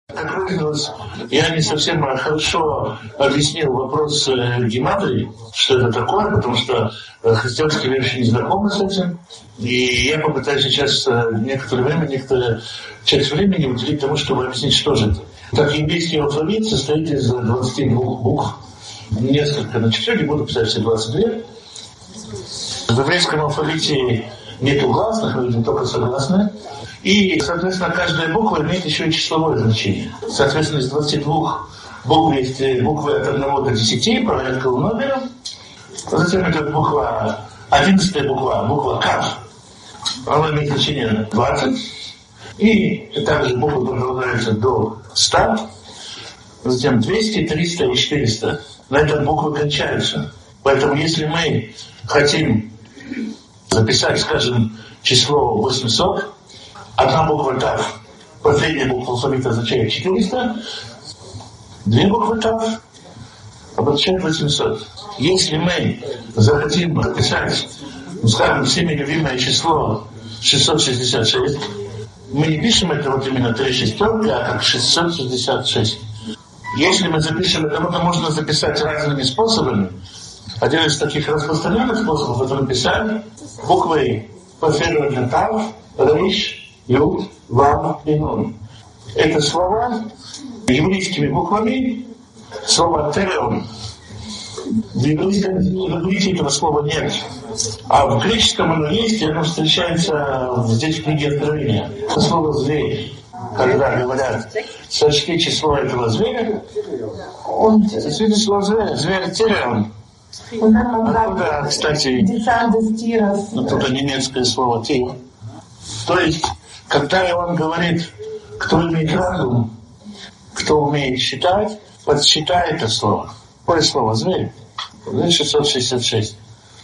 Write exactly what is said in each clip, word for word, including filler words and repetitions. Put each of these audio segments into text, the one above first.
Как выяснилось, я не совсем хорошо объяснил вопрос гематрии, что это такое, потому что христианские верующие не знакомы с этим. И я попытаюсь сейчас некоторое время, некоторую часть времени уделить тому, чтобы объяснить, что же это. Так, еврейский алфавит состоит из двадцати двух букв, несколько на четыре, буду писать все двадцать две. В еврейском алфавите нету гласных, мы видим только согласные. И, соответственно, каждая буква имеет еще и числовое значение. Соответственно, из двадцати двух букв есть буквы от одного до десяти, порядковым номером. Затем идет буква, одиннадцатая буква, буква Кав. Она имеет значение двадцать. И также буквы продолжаются до ста. Затем двести, триста и четыреста. На этом буквы кончаются. Поэтому, если мы хотим записать, скажем, число восемьсот, одна буква Тав, последняя буква алфавита означает четыреста, две буквы Тав обозначают восемьсот. Если мы захотим написать, ну, скажем, всеми любимое число шестьсот шестьдесят шесть, мы не пишем это вот именно три шестерки, а как шестьсот шестьдесят шесть. Если мы запишем это, это можно записать разными способами. Один из таких распространенных способов это написать буквой последовательно Тав, Рейш, Юд, Вав и Нун. Это слова еврейскими буквами, слово Тереон. В еврейском иврите этого слова нет. А в греческом оно есть, и оно встречается здесь в книге Откровения. Это слово «зверь». Когда говорят, сочти число этого зверя, он это слово зверя, зверь Тереон. Откуда, кстати, оттуда немецкое слово «тир». То есть, когда Иоанн говорит, кто имеет разум, кто умеет считать, подсчитай это слово. Какое слово? Зверь. шестьсот шестьдесят шесть.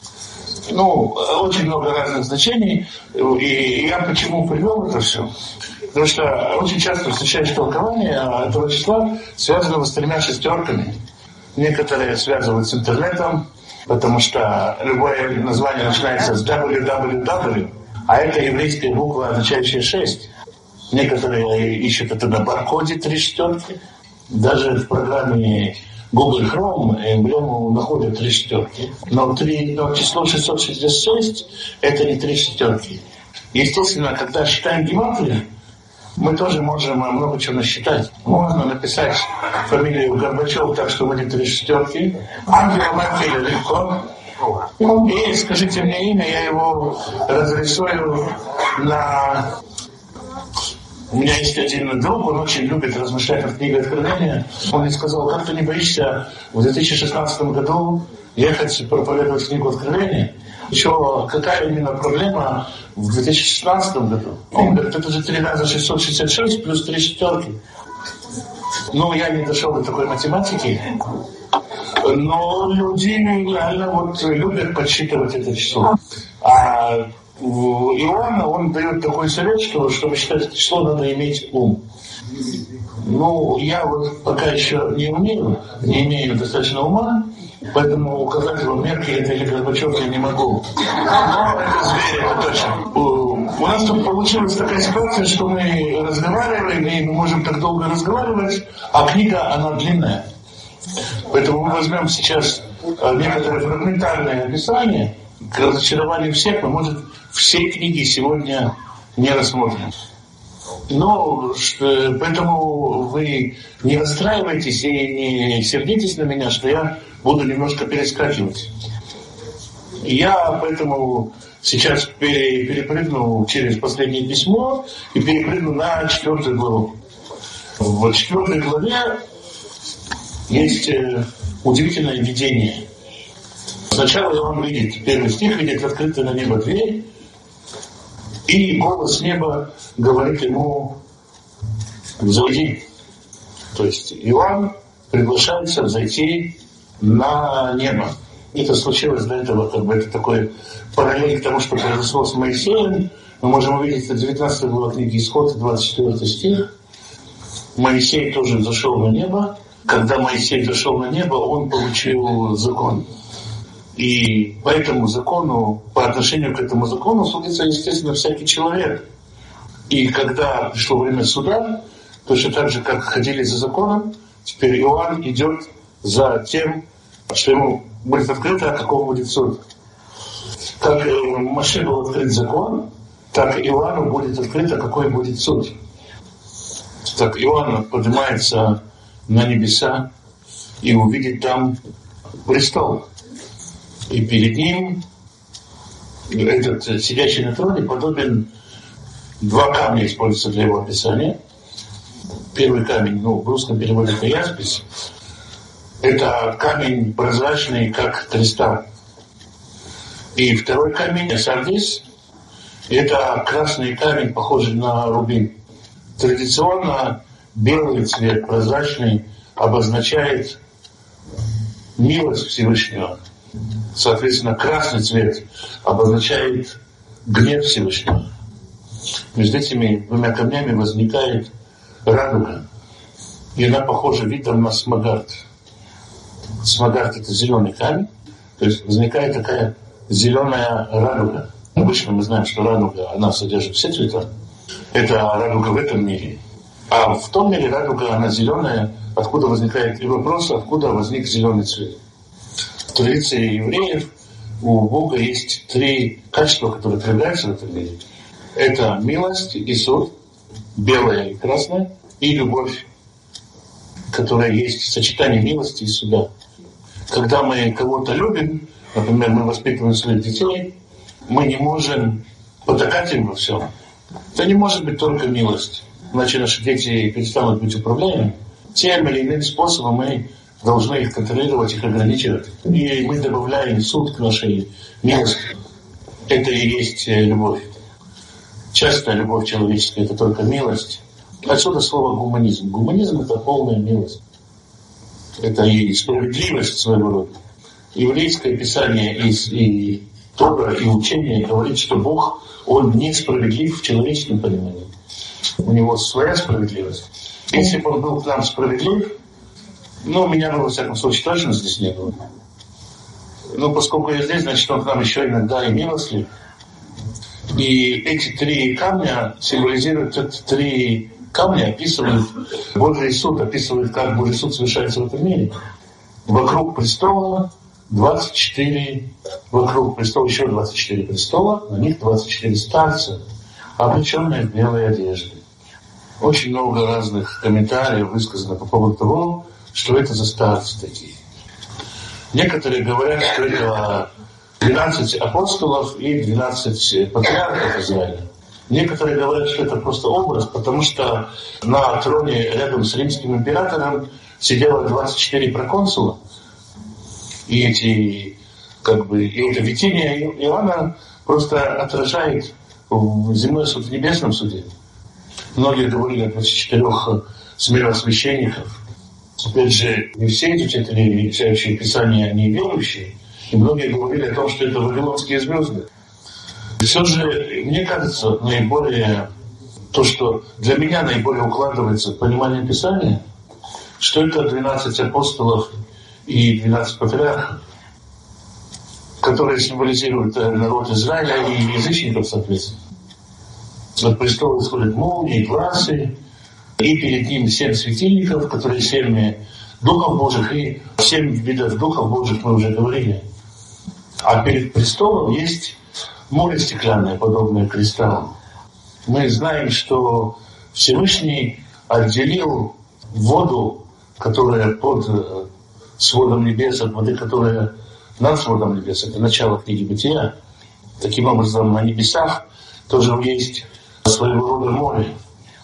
Ну, очень много разных значений. И я почему привел это все? Потому что очень часто встречаешь толкование этого числа, связанного с тремя шестерками. Некоторые связывают с интернетом, потому что любое название начинается с дабл ю дабл ю дабл ю, а это еврейская буква, означающая шесть. Некоторые ищут это на баркоде три шестерки. Даже в программе Google Chrome эмблему находят три шестерки. Но, три, но число шестьсот шестьдесят шесть это не три шестерки. Естественно, когда считаем гематрию, мы тоже можем много чего насчитать. Можно написать фамилию Горбачев так, что будет три шестерки. Ангела Меркель легко. И скажите мне имя, я его разрисую на... У меня есть один друг, он очень любит размышлять над книгой Откровения. Он мне сказал, как ты не боишься в две тысячи шестнадцатом году ехать проповедовать книгу Откровения? Еще какая именно проблема в две тысячи шестнадцатом году? Он говорит, это же три раза шестьсот шестьдесят шесть плюс три шестерки. Ну, я не дошел до такой математики. Но люди реально вот любят подсчитывать это число. А Иоанна, он дает такой совет, что чтобы считать это число, надо иметь ум. Ну, я вот пока еще не умею, не имею достаточно ума, поэтому указать вам Меркель это или Горбачев я не могу. Но это зверь, это точно. У нас тут получилась такая ситуация, что мы разговариваем, и мы можем так долго разговаривать, а книга, она длинная. Поэтому мы возьмем сейчас некоторые фрагментарные описания. К разочарованию всех, мы, может, все книги сегодня не рассмотрим. Но поэтому вы не расстраивайтесь и не сердитесь на меня, что я буду немножко перескакивать. Я поэтому сейчас перепрыгну через последнее письмо и перепрыгну на четвертую главу. В четвертой главе есть удивительное видение. Сначала он видит, первый стих, видит открытую на небо дверь, и голос неба говорит ему «Взойди». То есть Иоанн приглашается взойти на небо. Это случилось до этого, как бы это такой параллель к тому, что произошло с Моисеем. Мы можем увидеть это девятнадцатая глава книги Исход, двадцать четвёртый стих. Моисей тоже взошел на небо. Когда Моисей зашел на небо, он получил закон. И по этому закону, по отношению к этому закону судится, естественно, всякий человек. И когда пришло время суда, Точно так же, как ходили за законом, теперь Иоанн идет за тем, что ему будет открыто, а каков будет суд. Как Моше был открыт закон, так Иоанну будет открыто, какой будет суд. Так Иоанн поднимается на небеса и увидит там престол. И перед ним этот сидящий на троне подобен, два камня используются для его описания. Первый камень, ну, в русском переводе это яспис. Это камень прозрачный, как кристалл. И второй камень, сардис, это красный камень, похожий на рубин. Традиционно белый цвет, прозрачный, обозначает милость Всевышнего. Соответственно, красный цвет обозначает гнев Всевышнего. Между этими двумя камнями возникает радуга. И она похожа видом на смогард. Смогард — это зеленый камень. То есть возникает такая зеленая радуга. Обычно мы знаем, что радуга, она содержит все цвета. Это радуга в этом мире. А в том мире радуга, она зеленая. Откуда возникает и вопрос, откуда возник зеленый цвет. В традиции евреев у Бога есть три качества, которые проявляются в этом мире. Это милость и суд, белое и красное, и любовь, которая есть в сочетании милости и суда. Когда мы кого-то любим, например, мы воспитываем своих детей, мы не можем потакать им во всем. Это не может быть только милость. Иначе наши дети перестанут быть управляемыми. Тем или иным способом мы должны их контролировать, их ограничивать. И мы добавляем суд к нашей милости. Это и есть любовь. Частная любовь человеческая — это только милость. Отсюда слово гуманизм. Гуманизм — это полная милость. Это и справедливость своего рода. Еврейское писание и, и Тора, и учение говорит, что Бог, Он несправедлив в человеческом понимании. У Него своя справедливость. Если бы Он был к нам справедлив, ну, меня бы, во всяком случае, точно здесь не было. Но поскольку я здесь, значит, Он к нам еще иногда и милостлив. И эти три камня символизируют, эти три камня описывают Божий суд, описывают, как Божий суд совершается в этом мире. Вокруг престола двадцать четыре, вокруг престола еще двадцать четыре престола, на них двадцать четыре старца, облеченные в белые одежды. Очень много разных комментариев высказано по поводу того, что это за старцы такие. Некоторые говорят, что это двенадцать апостолов и двенадцать патриархов Израиля. Некоторые говорят, что это просто образ, потому что на троне рядом с римским императором сидело двадцать четыре проконсула. И эти, как бы, и это видение Иоанна просто отражает земной суд в небесном суде. Многие говорили о двадцати четырёх смиросвященников. Опять же, не все изучатели, изучающие Писание, они верующие. И многие говорили о том, что это вавилонские звезды. И все же, мне кажется, наиболее, то, что для меня наиболее укладывается в понимание Писания, что это двенадцать апостолов и двенадцать патриархов, которые символизируют народ Израиля и язычников, соответственно. От престола исходят молнии, глазы, и перед ним семь светильников, которые семь духов Божьих, и семь видов духов Божьих мы уже говорили. А перед престолом есть море стеклянное, подобное кристаллам. Мы знаем, что Всевышний отделил воду, которая под сводом небес, от воды, которая над сводом небес. Это начало книги Бытия. Таким образом, на небесах тоже есть своего рода море.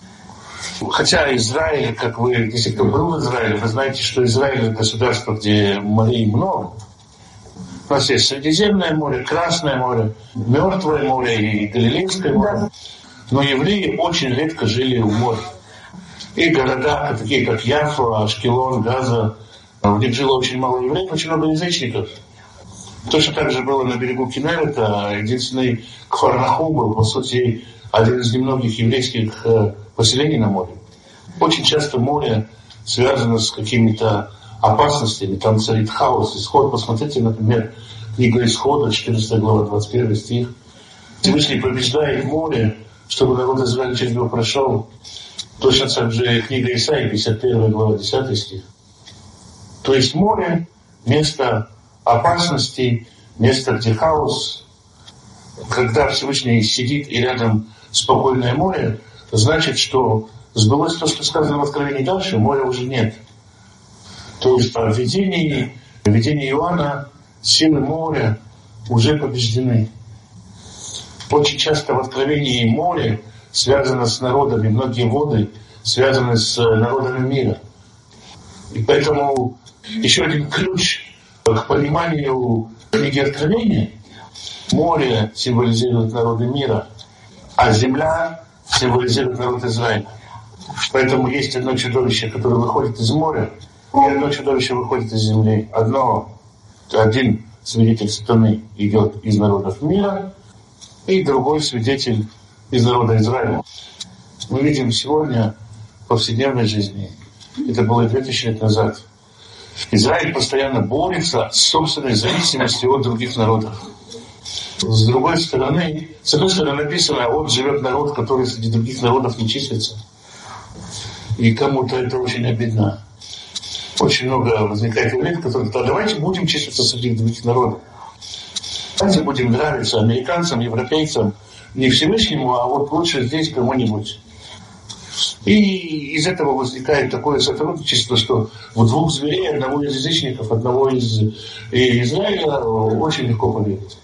Хотя Израиль, как вы, если кто был в Израиле, вы знаете, что Израиль — это государство, где морей много. У нас есть Средиземное море, Красное море, Мертвое море и Галилейское море. Но евреи очень редко жили у моря. И города, такие как Яффа, Ашкелон, Газа, в них жило очень мало евреев, очень много язычников. Точно так же было на берегу Кинерета. Единственный Кфар-Нахум был, по сути, один из немногих еврейских поселений на море. Очень часто море связано с какими-то опасностями, там царит хаос, исход. Посмотрите, например, книга Исхода, четырнадцатая глава, двадцать первый стих. Всевышний побеждает море, чтобы народ Израиля через него прошел. Точно так же книга Исаии, пятьдесят первая глава, десятый стих. То есть море – место опасности, место, где хаос. Когда Всевышний сидит и рядом спокойное море, значит, что сбылось то, что сказано в Откровении дальше, моря уже нет. То есть в видении, в видении Иоанна силы моря уже побеждены. Очень часто в Откровении море связано с народами, многие воды связаны с народами мира. И поэтому еще один ключ к пониманию книги Откровения: море символизирует народы мира, а земля символизирует народ Израиля. Поэтому есть одно чудовище, которое выходит из моря, и одно чудовище выходит из земли. Одно, один свидетель сатаны идет из народов мира, и другой свидетель из народа Израиля. Мы видим сегодня в повседневной жизни, это было две тысячи лет назад, Израиль постоянно борется с собственной зависимостью от других народов. С другой стороны, с одной стороны написано, вот живет народ, который среди других народов не числится. И кому-то это очень обидно. Очень много возникает евреев, которые говорят: давайте будем числиться среди других народов. Давайте будем нравиться американцам, европейцам, не Всевышнему, а вот лучше здесь кому-нибудь. И из этого возникает такое сотрудничество, что в двух зверей, одного из язычников, одного из Израиля, очень легко поверить.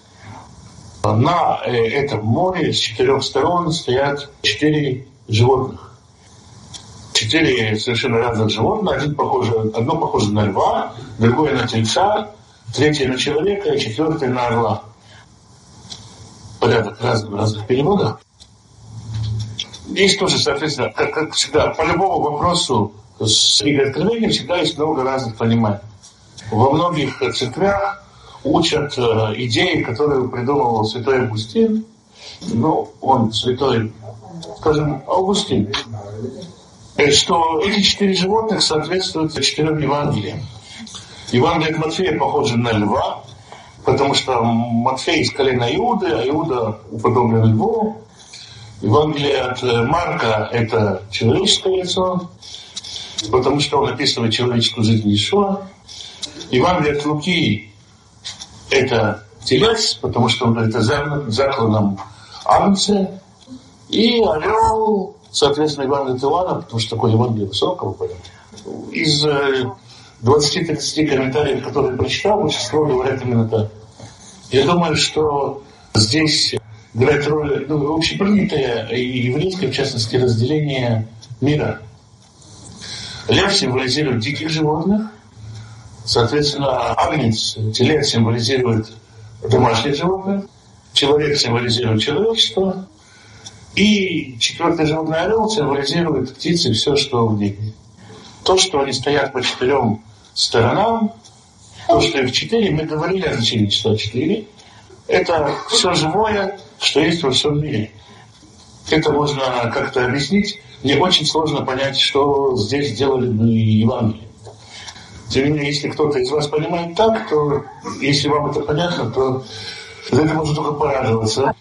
На этом море с четырех сторон стоят четыре животных. Четыре совершенно разных животных. Один похож, одно похоже на льва, другое на тельца, третье на человека и четвертое на орла. Порядок разных в разных переводах. Есть тоже, соответственно, как, как всегда, по любому вопросу с книгой Откровения всегда есть много разных пониманий. Во многих церквях учат э, идеи, которые придумывал святой Августин. Ну, он святой, скажем, Августин. Что эти четыре животных соответствуют четырем Евангелиям. Евангелие от Матфея похоже на льва, потому что Матфей из колена Иуды, а Иуда уподоблен льву. Евангелие от Марка – это человеческое лицо, потому что он описывает человеческую жизнь Иешуа. Евангелие от Луки – это телец, потому что он говорит о закланном агнце. И орел, соответственно, Евангелие от Иоанна, потому что такое Евангелие высокого порядка. Из двадцати-тридцати комментариев, которые я прочитал, большинство говорят именно так. Я думаю, что здесь играет роль, ну, общепринятое и еврейское, в частности, разделение мира. Лев символизирует диких животных, соответственно, агнец, телец символизирует домашних животных, человек символизирует человечество, и четвертое животное орел символизирует птицы и все, что в небе. То, что они стоят по четырем сторонам, то, что их четыре, мы говорили о значении числа четыре, это все живое, что есть во всем мире. Это можно как-то объяснить. Мне очень сложно понять, что здесь сделали бы Евангелие. Тем не менее, если кто-то из вас понимает так, то если вам это понятно, то за это можно только порадоваться.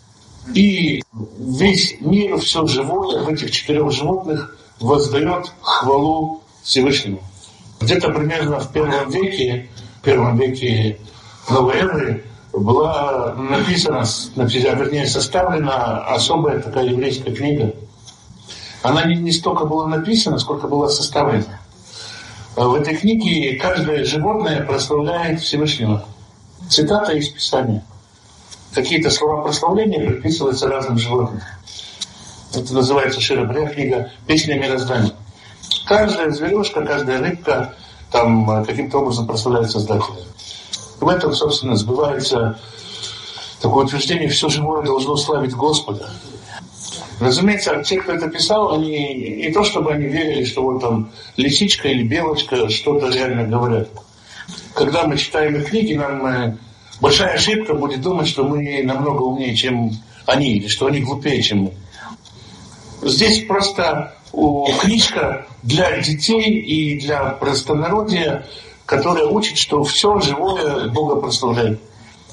И весь мир, все живое в этих четырех животных воздает хвалу Всевышнему. Где-то примерно в первом веке, в первом веке новой эры была написана, вернее, составлена особая такая еврейская книга. Она не, не столько была написана, сколько была составлена. В этой книге каждое животное прославляет Всевышнего. Цитата из Писания. Какие-то слова прославления приписываются разным животным. Это называется Шир-Абрия, книга «Песня мироздания». Каждая зверюшка, каждая рыбка там каким-то образом прославляет Создателя. В этом, собственно, сбывается такое утверждение: все живое должно славить Господа. Разумеется, те, кто это писал, они не то чтобы они верили, что вот там лисичка или белочка что-то реально говорят. Когда мы читаем их книги, нам большая ошибка будет думать, что мы намного умнее, чем они, или что они глупее, чем мы. Здесь просто книжка для детей и для простонародья, которая учит, что все живое Бога прославляет.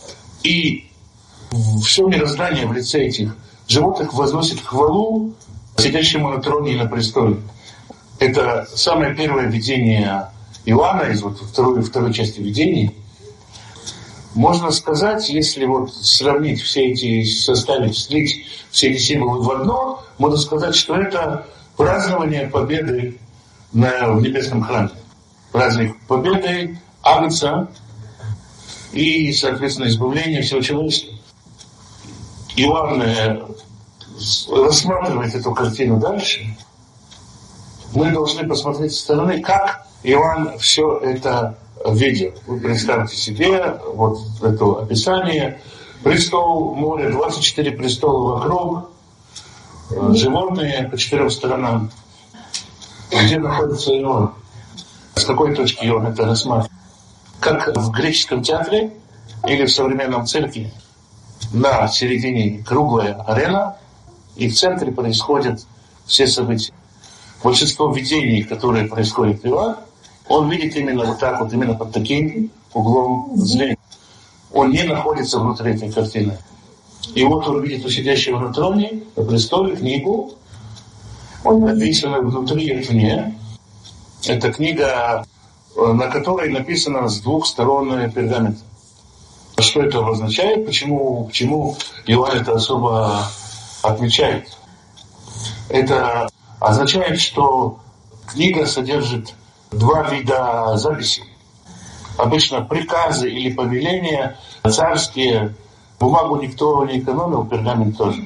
И все мироздание в лице этих животных возносит хвалу сидящему на троне и на престоле. Это самое первое видение Иоанна из вот второй, второй части видений. Можно сказать, если вот сравнить все эти, составить, слить все эти символы в одно, можно сказать, что это празднование победы на, в небесном храме. Праздник победы Агнца и, соответственно, избавления всего человечества. Иоанн рассматривает эту картину дальше. Мы должны посмотреть со стороны, как Иоанн все это видел. Вы представьте себе вот это описание. Престол, море, двадцать четыре престола вокруг, животные по четырем сторонам. Где находится Иоанн? С какой точки Иоанн это рассматривает? Как в греческом театре или в современном цирке, на середине круглая арена, и в центре происходят все события. Большинство видений, которые происходят в Иоанне, он видит именно вот так вот, именно под таким углом зрения. Он не находится внутри этой картины. И вот он видит у сидящего на троне, на престоле, книгу, написанную внутри и вне. Это книга, на которой написано с двух сторон пергамента. Что это обозначает? Почему, почему Иоанн это особо отмечает? Это означает, что книга содержит два вида записей. Обычно приказы или повеления царские, бумагу никто не экономил, пергамент тоже.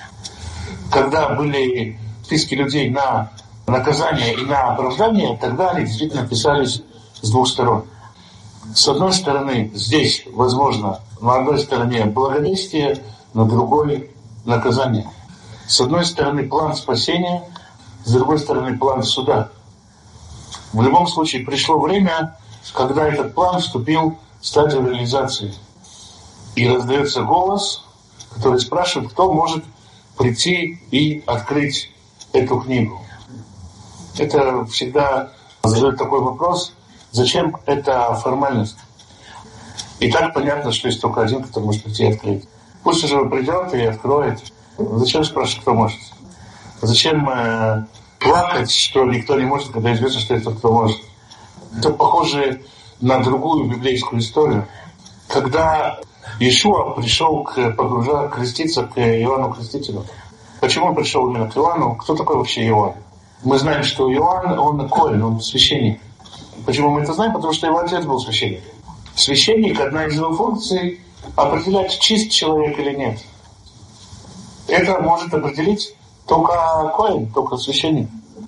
Когда были списки людей на наказание и на оправдание, тогда они действительно писались с двух сторон. С одной стороны, здесь, возможно, на одной стороне благодействие, на другой наказание. С одной стороны план спасения, с другой стороны план суда. В любом случае пришло время, когда этот план вступил в стадию реализации. И раздается голос, который спрашивает, кто может прийти и открыть эту книгу. Это всегда задает такой вопрос, зачем эта формальность? И так понятно, что есть только один, кто может прийти и открыть. Пусть уже придет и откроет. Зачем спрашивать, кто может? Зачем э, плакать, что никто не может, когда известно, что это кто может? Это похоже на другую библейскую историю. Когда Иешуа пришел к, погружа, креститься к Иоанну Крестителю. Почему он пришел именно к Иоанну? Кто такой вообще Иоанн? Мы знаем, что Иоанн, он коэн, он священник. Почему мы это знаем? Потому что его отец был священник. Священник, одна из его функций, определять, чист человек или нет. Это может определить только коэн, только священник.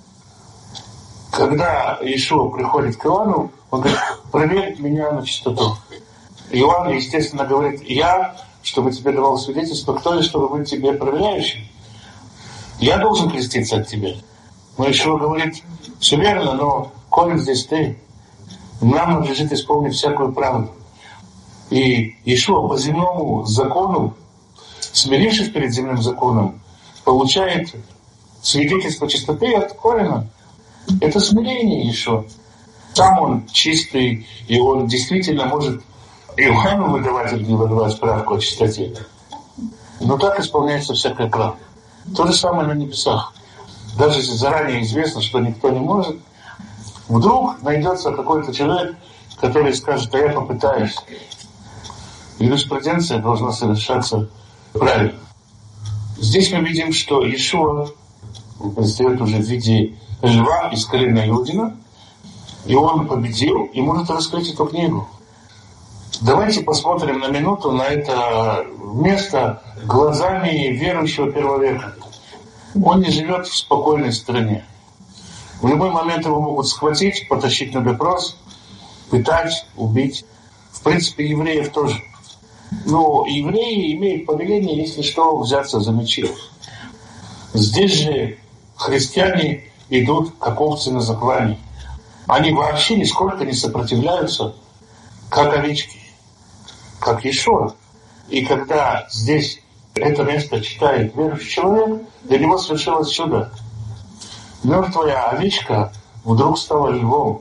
Когда Иешуа приходит к Иоанну, он говорит, проверь меня на чистоту. Иоанн, естественно, говорит, я, чтобы тебе давал свидетельство, кто я, чтобы быть тебе проверяющим. Я должен креститься от тебя. Но Иешуа говорит, все верно, но коэн здесь ты. Нам надлежит исполнить всякую правду. И Иешуа по земному закону, смирившись перед земным законом, получает свидетельство чистоты от коэна. Это смирение Иешуа. Сам он чистый, и он действительно может Иоанну выдавать или не выдавать справку о чистоте. Но так исполняется всякая правда. То же самое на небесах. Даже если заранее известно, что никто не может, вдруг найдется какой-то человек, который скажет, а я попытаюсь. Юриспруденция должна совершаться правильно. Здесь мы видим, что Иешуа предстает уже в виде льва из колена Иудина, и он победил, и может раскрыть эту книгу. Давайте посмотрим на минуту на это место глазами верующего первого века. Он не живет в спокойной стране. В любой момент его могут схватить, потащить на допрос, пытать, убить. В принципе, евреев тоже. Но евреи имеют повеление, если что, взяться за мечи. Здесь же христиане идут как овцы на заклане. Они вообще нисколько не сопротивляются, как овечки, как Иешуа. И когда здесь это место читает верующий человек, для него совершилось чудо. Мертвая овечка вдруг стала львом.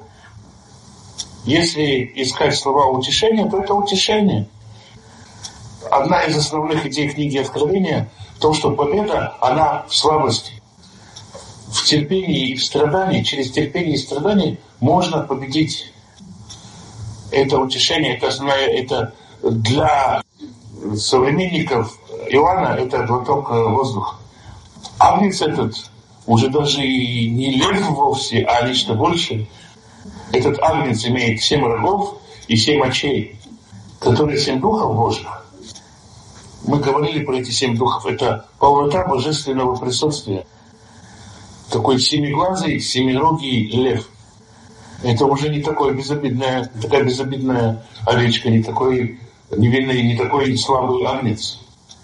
Если искать слова утешения, то это утешение. Одна из основных идей книги Откровения в том, что победа, она в слабости. в терпении и в страдании, через терпение и страдания можно победить. Это утешение, это основное, это для современников Иоанна это глоток воздуха. Агнец этот уже даже и не лев вовсе, а нечто большее. Этот агнец имеет семь рогов и семь очей, которые семь духов Божьих. Мы говорили про эти семь духов. Это полнота божественного присутствия. Такой семиглазый, семирогий лев. Это уже не такое безобидная, такая безобидная овечка, не такой невинный, не такой слабый агнец.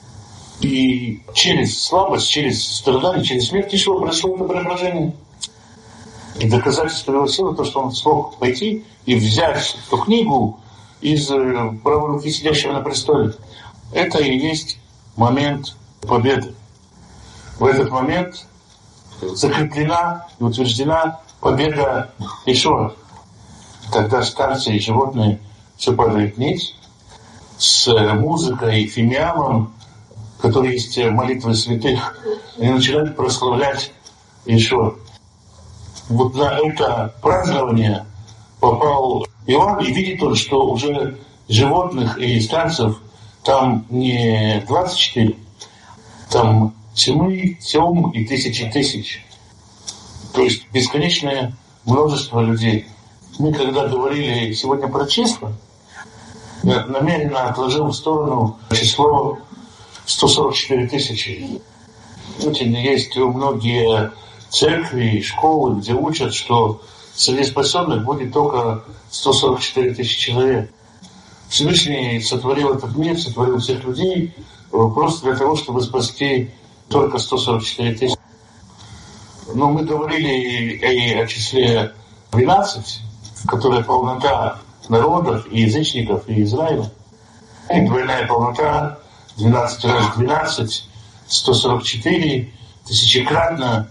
И через слабость, через страдания, через смерть Ишуа прошло это преображение. И доказательство его силы, то, что он смог пойти и взять эту книгу из правой руки сидящего на престоле. Это и есть момент победы. В этот момент закреплена и утверждена победа Ишуа. Тогда старцы и животные все падают вниз с музыкой, фимиамом, которые есть молитвы святых, и начинают прославлять Ишуа. Вот на это празднование попал Иоанн, и видит он, что уже животных и старцев там не двадцать четыре, там тьмы, тем и тысячи тысяч. То есть бесконечное множество людей. Мы когда говорили сегодня про числа, я намеренно отложил в сторону число сто сорок четыре тысячи. Есть многие церкви и школы, где учат, что среди спасенных будет только сто сорок четыре тысячи человек. Всевышний сотворил этот мир, сотворил всех людей просто для того, чтобы спасти только сто сорок четыре тысячи. Но мы говорили и о числе двенадцать, которая полнота народов и язычников и Израиля. И двойная полнота, двенадцать раз двенадцать, сто сорок четыре, тысячекратно,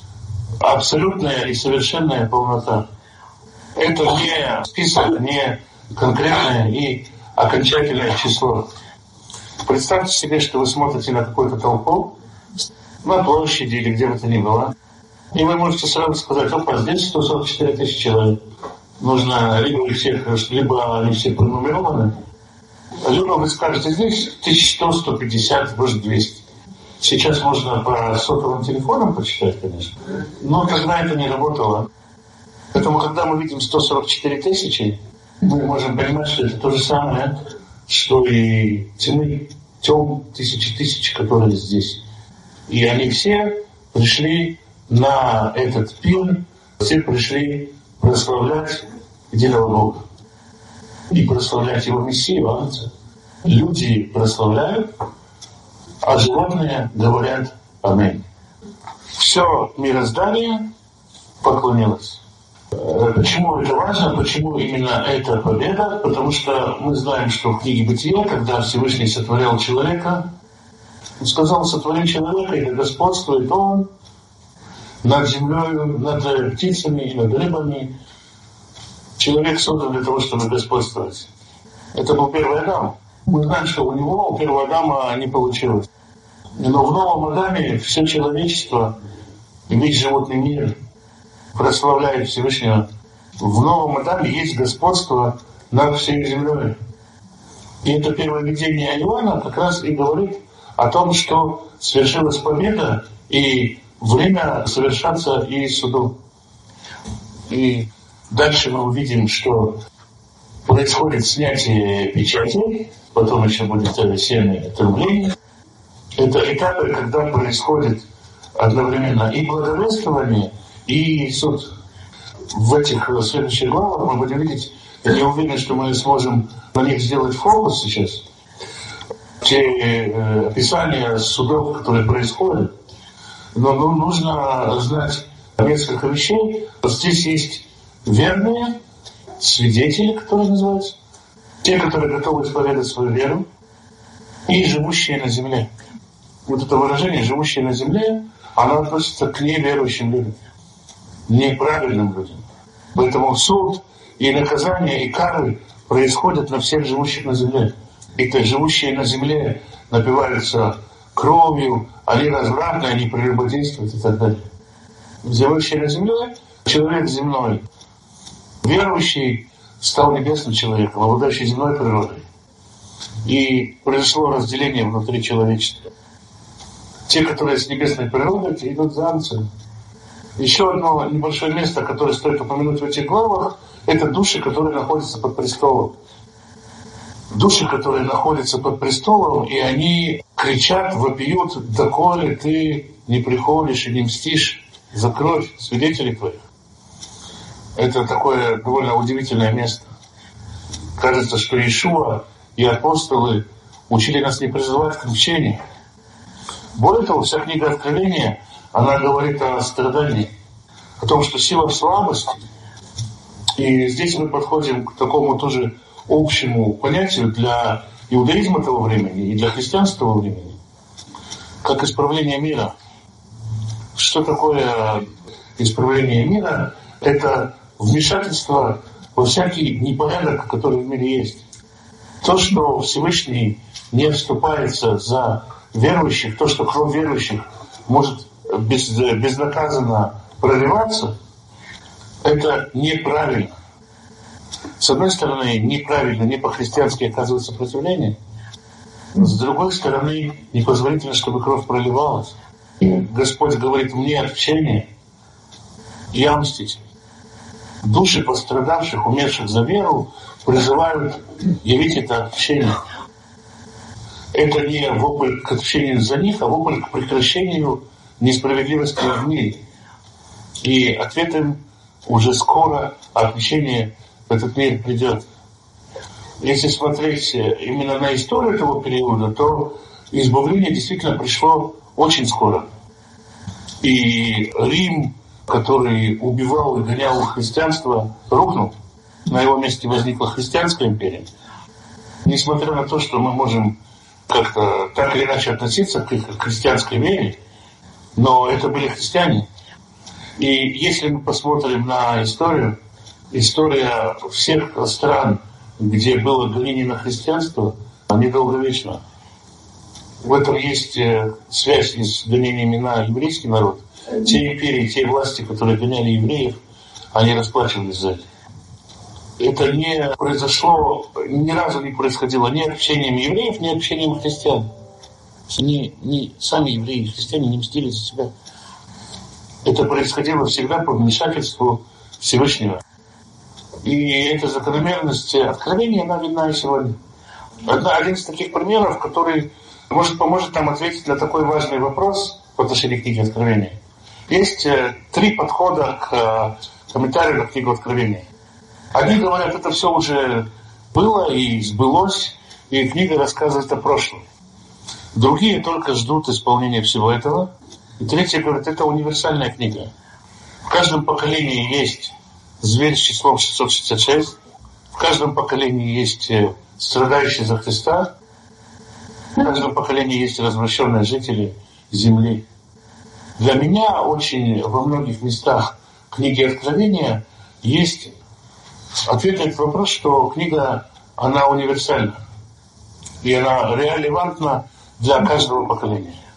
абсолютная и совершенная полнота. Это не список, не конкретное и окончательное число. Представьте себе, что вы смотрите на какую-то толпу, на площади или где бы то ни было, и вы можете сразу сказать: опа, здесь сто сорок четыре тысячи человек. Нужно либо их всех, либо они все пронумерованы, либо вы скажете: здесь тысяча сто, сто пятьдесят, может двести. Сейчас можно по сотовым телефонам почитать, конечно, но тогда это не работало. Поэтому, когда мы видим сто сорок четыре тысячи, мы можем понимать, что это то же самое, что и тьмы, тем тысячи тысяч, которые здесь. И они все пришли на этот пир, все пришли прославлять единого Бога и прославлять Его Мессию, Агнца. Люди прославляют, а животные говорят «Аминь». Все мироздание поклонилось. Почему это важно? Почему именно эта победа? Потому что мы знаем, что в книге Бытия, когда Всевышний сотворял человека, Он сказал: сотвори человека, и да господствует он над землей, над птицами и над рыбами. Человек создан для того, чтобы господствовать. Это был первый Адам. Мы знаем, что у него, у первого Адама, не получилось. Но в новом Адаме все человечество, весь животный мир прославляет Всевышнего. В новом Адаме есть господство над всей землей. И это первое видение Иоанна как раз и говорит о том, что свершилась победа и время совершаться и суду. И дальше мы увидим, что происходит снятие печати, потом еще будет семя трубления. Это этапы, когда происходит одновременно и благовествование, и суд. В этих следующих главах мы будем видеть, я не уверен, что мы сможем на них сделать фокус сейчас, те э, описания судов, которые происходят. Но ну, нужно знать несколько вещей. Вот здесь есть верные свидетели, которые называются, те, которые готовы исповедать свою веру, и живущие на земле. Вот это выражение «живущие на земле», оно относится к неверующим людям, неправильным людям. Поэтому суд и наказание, и кары происходят на всех живущих на земле. И то живущие на земле напиваются кровью, они развратны, они прелюбодействуют и так далее. живущий на земле, человек земной, верующий стал небесным человеком, обладающий земной природой. И произошло разделение внутри человечества. Те, которые с небесной природой, те идут за Агнцем. Еще одно небольшое место, которое стоит упомянуть в этих главах, это души, которые находятся под престолом. Души, которые находятся под престолом, и они кричат, вопиют: «Доколе ты не приходишь и не мстишь за кровь свидетелей твоих». Это такое довольно удивительное место. Кажется, что Иешуа и апостолы учили нас не призывать к мщению. Более того, вся книга Откровения, она говорит о страдании, о том, что сила в слабости. И здесь мы подходим к такому тоже общему понятию для иудаизма того времени и для христианства того времени, как исправление мира. Что такое исправление мира? Это вмешательство во всякий непорядок, который в мире есть. То, что Всевышний не вступается за верующих, то, что кровь верующих может без, безнаказанно проливаться, это неправильно. С одной стороны, неправильно, не по-христиански оказывает сопротивление. С другой стороны, непозволительно, чтобы кровь проливалась. И Господь говорит: мне отпущение, я мститель. Души пострадавших, умерших за веру, призывают явить это отпущение. Это не вопль к отпущению за них, а вопль к прекращению несправедливости в мире. И ответом уже скоро отпущение в этот мир придет. Если смотреть именно на историю этого периода, то избавление действительно пришло очень скоро. И Рим, который убивал и гонял христианство, рухнул. На его месте возникла христианская империя. Несмотря на то, что мы можем как-то так или иначе относиться к их христианской вере, но это были христиане. И если мы посмотрим на историю, история всех стран, где было гонение на христианство, недолговечна. В этом есть связь с гонениями на еврейский народ. Те империи, те власти, которые гоняли евреев, они расплачивались за это. Это не произошло, ни разу не происходило ни общением евреев, ни общением христиан. Ни, ни сами евреи и христиане не мстили за себя. Это происходило всегда по вмешательству Всевышнего. И эта закономерность откровения, она видна и сегодня. Одна, один из таких примеров, который может поможет нам ответить на такой важный вопрос в отношении книги Откровения. Есть э, три подхода к э, комментарию на книгу Откровения. Одни говорят, это все уже было и сбылось, и книга рассказывает о прошлом. Другие только ждут исполнения всего этого. И третьи говорят, это универсальная книга. В каждом поколении есть зверь с числом шестьсот шестьдесят шесть. В каждом поколении есть страдающие за Христа. В каждом поколении есть развращенные жители земли. Для меня очень во многих местах книги Откровения есть ответ на этот вопрос, что книга, она универсальна. И она релевантна для каждого поколения.